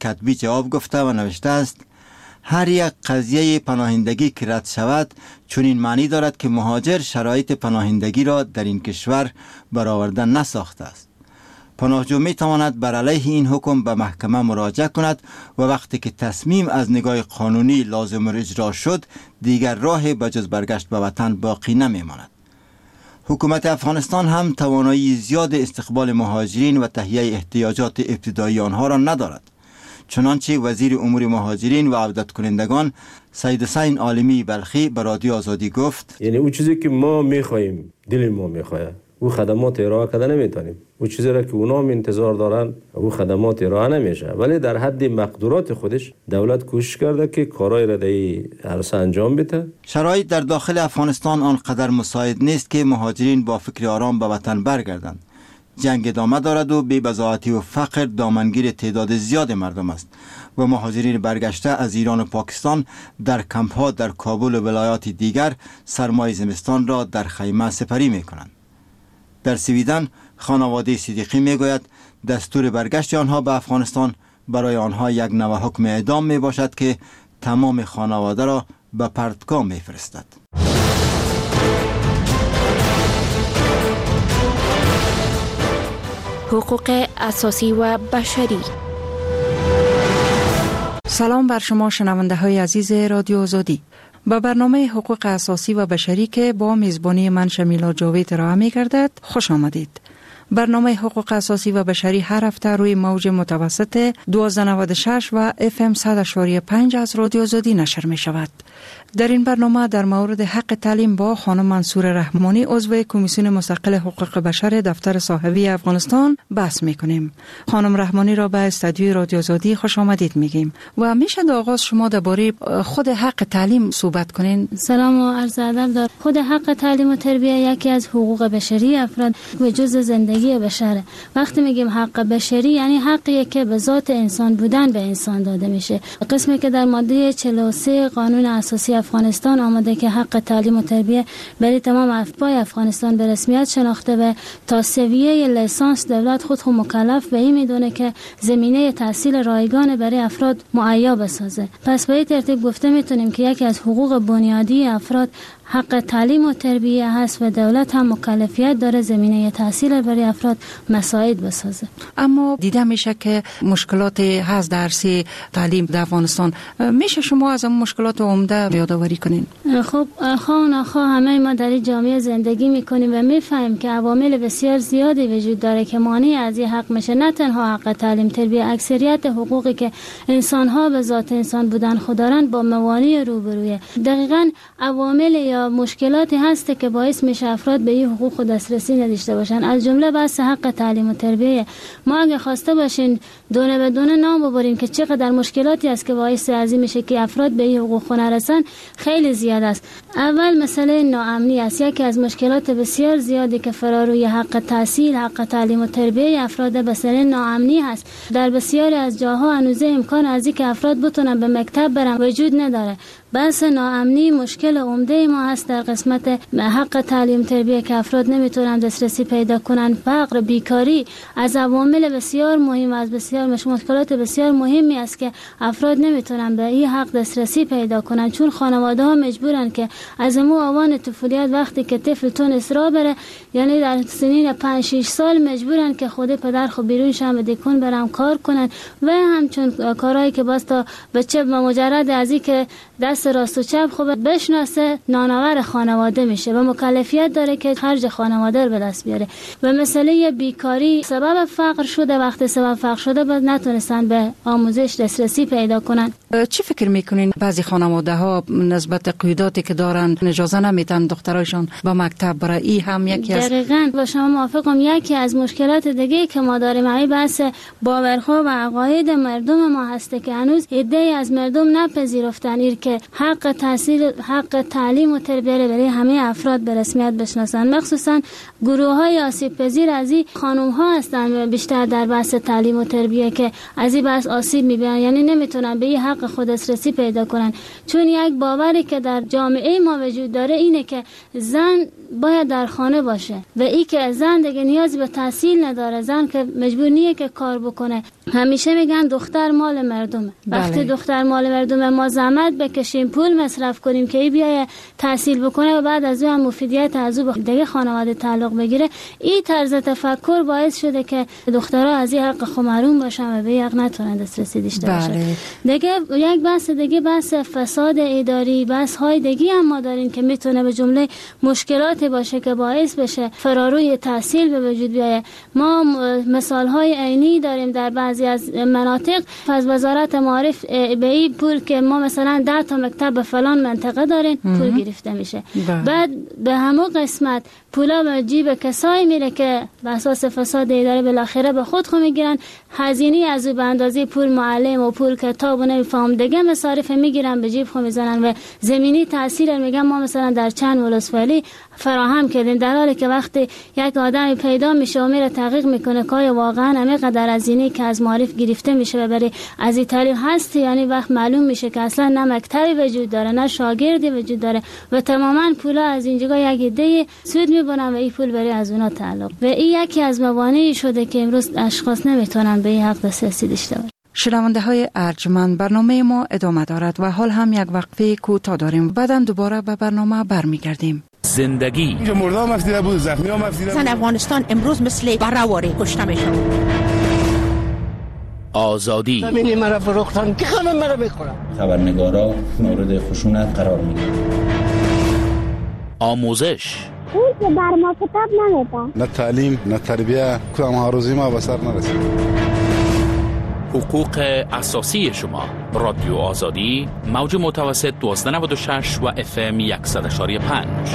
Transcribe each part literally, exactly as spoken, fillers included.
کتبی جواب گفته و نوشته است: هر یک قضیه پناهندگی که رد شود چون این معنی دارد که مهاجر شرایط پناهندگی را در این کشور برآورده نساخته است. پناهجو می تواند بر علیه این حکم به محکمه مراجعه کند و وقتی که تصمیم از نگاه قانونی لازم اجرا شد دیگر راه به جز برگشت به وطن باقی نمی ماند. حکومت افغانستان هم توانایی زیاد استقبال مهاجرین و تهیه احتیاجات ابتدایی آنها را ندارد. چنانچه وزیر امور مهاجرین و عودت کنندگان سید حسین عالمی بلخی به رادیو آزادی گفت: یعنی اون چیزی که ما میخواهیم، دل ما میخواه، او خدمات ارائه کده نمیتونیم. اون چیزی را که اونا هم انتظار دارن او خدمات ارائه نمیشه، ولی در حد مقدورات خودش دولت کوشش کرده که کارهای را در این عرصه انجام بده. شرایط در داخل افغانستان آنقدر مساعد نیست که مهاجرین با فکر آرام به وطن برگردند. جنگ ادامه دارد و بی‌بضاعتی و فقر دامنگیر تعداد زیاد مردم است و مهاجرین برگشته از ایران و پاکستان در کمپ‌ها در کابل و ولایات دیگر سرمای زمستان را در خیمه سپری می کنند. در سویدن خانواده صدیقی می گوید دستور برگشت آنها به افغانستان برای آنها یک نوع حکم اعدام می باشد که تمام خانواده را به پرتگاه می فرستد. حقوق اساسی و بشری. سلام بر شما شنونده های عزیز رادیو آزادی. با برنامه حقوق اساسی و بشری که با میزبانی من شمیلا جاوید ارائه می گردد خوش آمدید. برنامه حقوق اساسی و بشری هر هفته روی موج متوسط دوازده نود و شش و اف ام صد و پنج از رادیو آزادی نشر می شود. در این برنامه در مورد حق تعلیم با خانم منصور رحمانی عضو کمیسیون مستقل حقوق بشر دفتر صاحبی افغانستان بحث میکنیم. خانم رحمانی را به استودیوی رادیو آزادی خوش آمدید میگیم و میشه در آغاز شما درباره خود حق تعلیم صحبت کنین. سلام و عرض ادب. در خود حق تعلیم و تربیت یکی از حقوق بشری افراد و جزء زندگی بشره. وقتی میگیم حق بشری یعنی حقی که به ذات انسان بودن به انسان داده میشه. قسمی که در ماده چهل و سه قانون اساسی افغانستان آمده که حق تعلیم و تربیت برای تمام افراد افغانستان به رسمیت شناخته و تا سویه لیسانس دولت خود خود مکلف به این میدونه که زمینه تحصیل رایگان برای افراد مهیا بسازه. پس به این ترتیب گفته میتونیم که یکی از حقوق بنیادی افراد حق تعلیم و تربیت هست و دولت هم مکلفیت داره زمینه تحصیل برای افراد مساعد بسازه. اما دیده میشه که مشکلات هست در عرصه تعلیم در افغانستان. میشه شما از اون مشکلات عمده یادآوری کنین؟ خب خواه نخواه همه ما در این جامعه زندگی میکنیم و میفهمیم که عوامل بسیار زیادی وجود داره که مانع از این حق میشه. نه تنها حق تعلیم تربیت، اکثریت حقوقی که انسان ها به ذات انسان بودن خوددارند با موانع روبرویه. دقیقاً عوامل یا مشکلاتی هست که باعث میشه افراد به این حقوق دسترسی نداشته باشن. از جمله بحث حق تعلیم و تربیت. ما اگه خواسته باشین دونه به دونه نام ببریم که چقدر مشکلاتی است که باعث ازی میشه که افراد به این حقوق نرسن، خیلی زیاد است. اول مسئله ناامنی است. یکی از مشکلات بسیار زیادی که فراروی حق تحصیل، حق تعلیم و تربیت افراد مسئله ناامنی هست. در بسیاری از جاها هنوز امکان از اینکه افراد بتونن به مکتب برن وجود نداره. بحث ناامنی مشکل عمده ما هست در قسمت حق تعلیم تربیت که افراد نمیتونن دسترسی پیدا کنن. فقر، بیکاری از عوامل بسیار مهم از بسیار مشکلات بسیار مهمی است که افراد نمیتونن به این حق دسترسی پیدا کنن، چون خانواده ها مجبورن که از مو آوان طفولیت وقتی که طفل تونست را بره، یعنی در سنین پنج شش سال مجبورن که خود پدر خو بیرون شن و دیکون برام کار کنن و همچون کارهایی که باز تا بچه مجرد از این که دست راست و چپ خوب بشناسه نانآور خانواده میشه و مکلفیت داره که خرج خانواده رو به دست بیاره. و مسئله بیکاری سبب فقر شده. وقتی سبب فقر شده باز نتونستن به آموزش دسترسی پیدا کنن. چی فکر میکنین بعضی خانواده ها نسبت قیوداتی که دارن اجازه نمیدن دخترایشان با مکتب برای ای هم یکی از دقیقاً با شما موافقم. یکی از مشکلات دیگه که ما داریم همین بحث باورها و عقاید مردم ما هسته که هنوز عده‌ای از مردم نپذیرفتن ایر که حق تحصیل، حق تعلیم و تربیت برای همه افراد به رسمیت بشناسن. مخصوصا گروه‌های آسیب پذیر از این خانم‌ها هستن بیشتر در بحث تعلیم و تربیت که از این بحث آسیب می‌بینن، یعنی نمیتونن به این حق خود دسترسی پیدا کنن. چون یک باوری که در جامعه ما وجود داره اینه که زن باید در خانه باشه و ای که زن دیگه نیازی به تحصیل نداره، زن که مجبور نیه که کار بکنه. همیشه میگن دختر مال مردمه. بله. وقتی دختر مال مردمه ما زحمت بکشیم، پول مصرف کنیم که ای بیای تحصیل بکنه و بعد از اون هم مفیدیت از او دیگه خانواده تعلق بگیره، این طرز تفکر باعث شده که دخترها از این حق خود محروم باشن و به حق نتونن دسترسی داشته باشن. بله. دیگه یک بحث دیگه بحث فساد اداری، بحث های دیگه هم ما داریم که میتونه به جمله مشکلات باشه که باعث بشه فراروی تحصیل به وجود بیاید. ما مثال های عینی داریم در بعضی از مناطق. از وزارت معارف به این پول که ما مثلا ده تا مکتب به فلان منطقه داریم پول گرفته میشه، بعد به همون قسمت پولا به جیب کسایی میره که به اساس فساد اداری بالاخره به خود خو میگیرن. هزینه از او به اندازه پول معلم و پول کتاب و نمیفهم دیگه مصارف میگیرن به جیب خو میزنن و زمینی تاثیر میگن ما مثلا در چند ولسوالی فراهم کردیم، در حالی که وقتی یک آدمی پیدا میشه و میره تحقیق میکنه که واقعا همینقدر هزینه که از معارف گرفته میشه و برای از این تعلیم هست، یعنی وقت معلوم میشه که اصلا نه مکتبی وجود داره نه شاگردی وجود داره و تماما پولا از اینجا یک عده سود میبرن و این پول برای از اونا تعلق. و این یکی از موانعی شده که امروز اشخاص نمیتونن به این حق دسترسی داشته باشن. شنونده های ارجمند، برنامه ما ادامه دارد و حال هم یک وقفه کوتاه داریم. بعداً دوباره به برنامه برمیگردیم. زندگی مردم مفتیده بود، زخمی ها مفتیده بود. زن افغانستان امروز مثل برآوری کشته میشه. آزادی زمینی مرا فروختن که خمه مرا بخورم. خبرنگارا مورد خشونت قرار میگیرن. آموزش اون که بر ما کتاب نمیدن. نه تعلیم نه تربیه، کدام هاروزی ما به سر نرسید. حقوق اساسی شما. رادیو آزادی، موج متوسط دوازده نود و شش و اف ام صد و یک و پنج.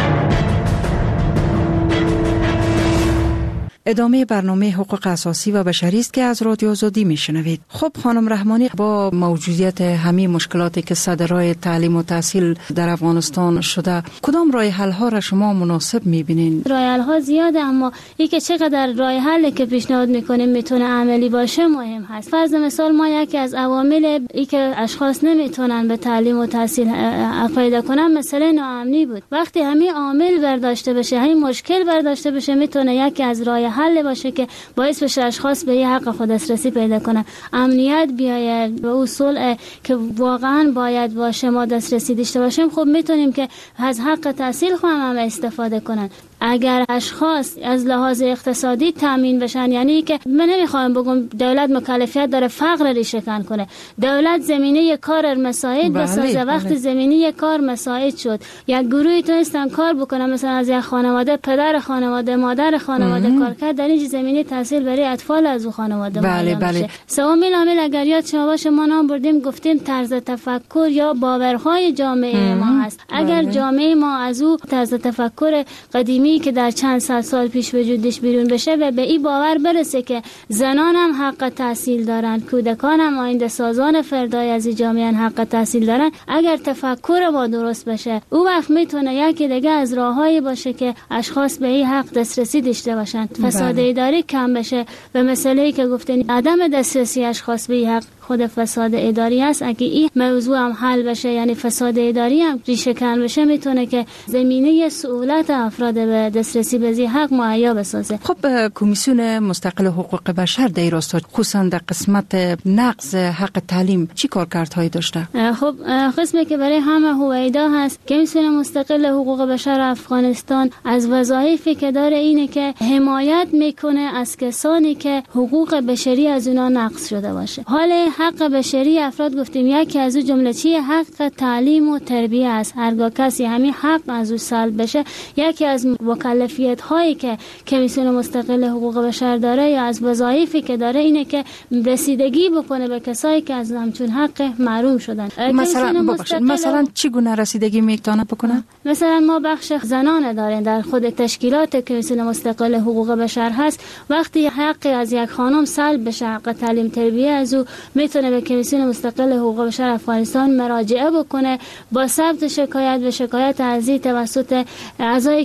ادامه برنامه حقوق اساسی و بشری است که از رادیو آزادی میشنوید. خب خانم رحمانی، با موجودیت همه مشکلاتی که صدرای تعلیم و تحصیل در افغانستان شده، کدام راه حل ها را شما مناسب میبینین؟ راه حل ها زیاده، اما این که چقدر راه حلی که پیشنهاد میکنیم میتونه عملی باشه مهم هست. فرض مثال ما یکی از عوامل ای که اشخاص نمیتونن به تعلیم و تحصیل پیدا کنن مسئله ناامنی بود. وقتی همین عامل برداشته بشه، همین مشکل برداشته بشه، میتونه یکی از راه حل باشه که باعث بشه اشخاص به حق خود دسترسی پیدا کنن، امنیت بیاید و اصول که واقعا باید باشه ما دسترسی داشته باشیم. خب میتونیم که از حق تحصیل خود هم استفاده کنن. اگر اشخاص از لحاظ اقتصادی تامین بشن، یعنی که من نمیخوام بگم دولت مکلفیت داره فقر رو شکن کنه، دولت زمینه کار مساعد بسازه. وقتی زمینه کار مساعد شد، یک گروهی تونستن کار بکنن، مثلا از یک خانواده، پدر خانواده، مادر خانواده کار کرد، در این زمینه تحصیل برای اطفال از اون خانواده بله بله. سومیل عامل اگر یاد شما باشه ما نام بردیم گفتیم طرز تفکر یا باورهای جامعه ما هست. اگر بله. جامعه ما از او طرز تفکر قدیمی که در چند سال سال پیش وجودش بیرون بشه و به این باور برسه که زنان هم حق تحصیل دارن، کودکان هم آینده سازان فردای از این جامعه حق تحصیل دارن، اگر تفکر ما درست بشه، او وقت میتونه یکی دیگه از راههایی باشه که اشخاص به این حق دسترسی داشته باشن، فساد اداری کم بشه. و مسئله‌ای که گفتین عدم دسترسی اشخاص به این حق خود فساد اداری است. اگه این موضوع هم حل بشه، یعنی فساد اداری هم ریشه کن بشه، میتونه که زمینه سهولت افراد به دسترسی به این حق مهیا بسازه. خب کمیسیون مستقل حقوق بشر در راستا خصوصا در قسمت نقض حق تعلیم چی کارکردهایی داشته؟ خب قسمی که برای همه هویدا هست، کمیسیون مستقل حقوق بشر افغانستان از وظایفی که داره اینه که حمایت میکنه از کسانی که حقوق بشری از اونا نقض شده باشه. حال حق بشری افراد گفتیم یکی از اون جمله چیه؟ حق تعلیم و تربیه است. هرگاه کسی همین حق از او سلب بشه، یکی از مکلفیت هایی که کمیسیون مستقل حقوق بشر داره یا از وظایفی که داره اینه که رسیدگی بکنه به کسایی که از همچون حق محروم شدن. مثلا مثلا چگونه رسیدگی میتونه بکنه؟ مثلا ما بخش زنان داریم در خود تشکیلات کمیسیون مستقل حقوق بشر هست. وقتی حق از یک خانم سلب بشه، حق تعلیم تربیه از او، میتونه به کمیسیون مستقل حقوق بشر افغانستان مراجعه بکنه با ثبت شکایت و شکایت ارزی توسط اعضای کمیسیون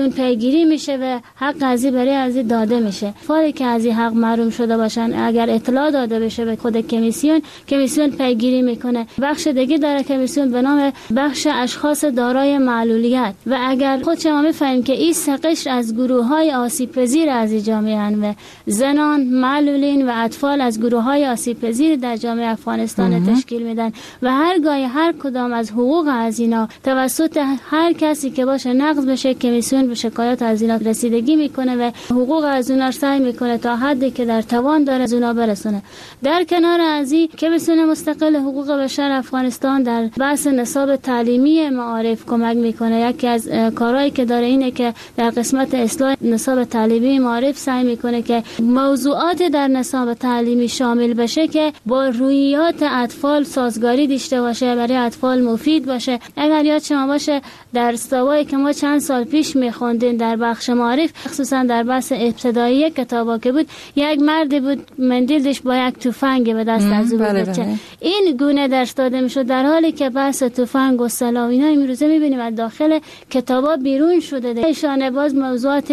کمیسیون پیگیری میشه و حق ازی برای ازی داده میشه. فاری که ازی حق محروم شده باشن اگر اطلاع داده بشه به خود کمیسیون، کمیسیون پیگیری میکنه. بخش دیگه داره کمیسیون به نام بخش اشخاص دارای معلولیت و اگر خود شما میفهمید که این سقش از گروه های آسیب پذیر از جامعه هن و زنان، معلولین و اطفال از گروه های آسیب پذیر در جامعه افغانستان تشکیل میدن و هرگاه هر کدام از حقوق از اینا توسط هر کسی که باشه نقض بشه، کمیسیون به شکایت از اینا رسیدگی میکنه و حقوق از اونا سعی میکنه تا حدی که در توان داره از اونا برسونه. در کنار از این کمیسیون مستقل حقوق بشر افغانستان در بحث نصاب تعلیمی معارف کمک میکنه. یکی از کارهایی که داره اینه که در قسمت اصلاح نصاب تعلیمی معارف سعی میکنه که موضوعات در نصاب تعلیمی شامل بشه که با رویات اطفال سازگاری داشته باشه، برای اطفال مفید باشه. اگر یاد شما باشه در استوایی که ما چند سال پیش میخوندیم در بخش معارف، خصوصا در بحث ابتدایی کتابا که بود، یک مرد بود مندیل داشت با یک تفنگ به دست از او بله بود. بله. این گونه درس داده میشد، در حالی که بحث تفنگ و سلاح اینا امروزه میبینیم از داخل کتابا بیرون شده. ایشان باز موضوعات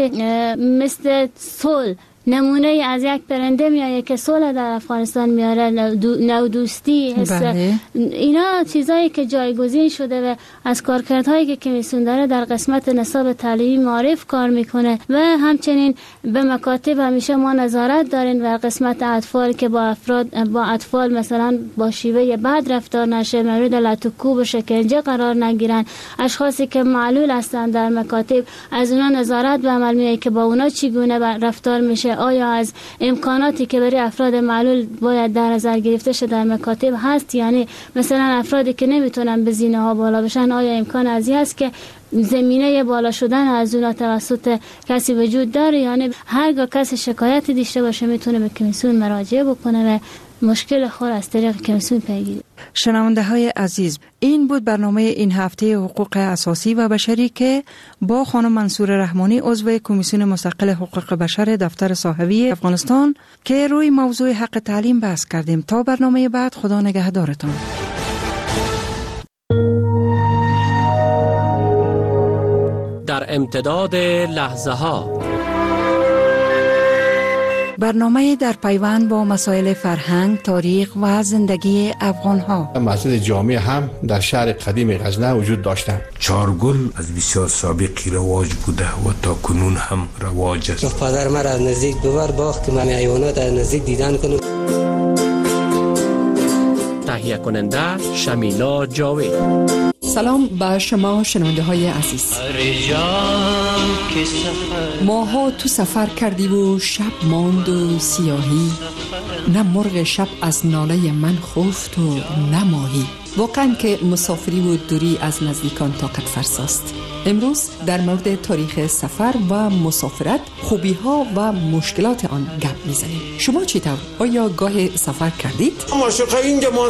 مثل صلح، نمونه از یک پرنده میایه که صلح در افغانستان میاره، نو دوستی، بله. اینا چیزایی که جایگزین شده و از کارکردهایی که کمیسیون داره در قسمت نصاب تعلیمی معارف کار میکنه و همچنین به مکاتب همیشه ما نظارت داریم و قسمت اطفال که با افراد با اطفال مثلا با شیوه بد رفتار نشه، مورد لطکوب و شکنجه قرار نگیرن. اشخاصی که معلول هستن در مکاتب از اونا نظارت به عمل میاد که با اونا چگونه رفتار میشه، آیا از امکاناتی که برای افراد معلول باید در نظر گرفته شده در مکاتب هست، یعنی مثلا افرادی که نمیتونن به زینه ها بالا بشن آیا امکان ازی هست که زمینه بالا شدن از اونا توسط کسی وجود داره؟ یعنی هرگاه کسی شکایتی داشته باشه میتونه به کمیسیون مراجعه بکنه و مشکل خود از طریق کمیسیون پیگیری. شنونده های عزیز، این بود برنامه این هفته حقوق اساسی و بشری که با خانم منصور رحمانی عضو کمیسیون مستقل حقوق بشر دفتر صاحبی افغانستان که روی موضوع حق تعلیم بحث کردیم. تا برنامه بعد، خدا نگهدارتان. در امتداد لحظه ها، برنامه در پیوند با مسائل فرهنگ، تاریخ و زندگی افغان ها. مسجد جامع هم در شهر قدیم غزنه وجود داشتند. چارگل از بسیار سابقی رواج بوده و تا کنون هم رواج است. پدر مرا از نزدیک ببر باخت که من حیوانات از نزدیک دیدن کنم. تهیه کننده شمیلا جاوید. سلام به شما شنونده های عزیز. ماها تو سفر کردی و شب ماند و سیاهی، نه مرغ شب از ناله من خفت و نه ماهی. واقعا که مسافری و دوری از نزدیکان طاقت فرساست. امروز در مورد تاریخ سفر و مسافرت، خوبی ها و مشکلات آن گپ میزنیم. شما چی طور؟ آیا گاه سفر کردید؟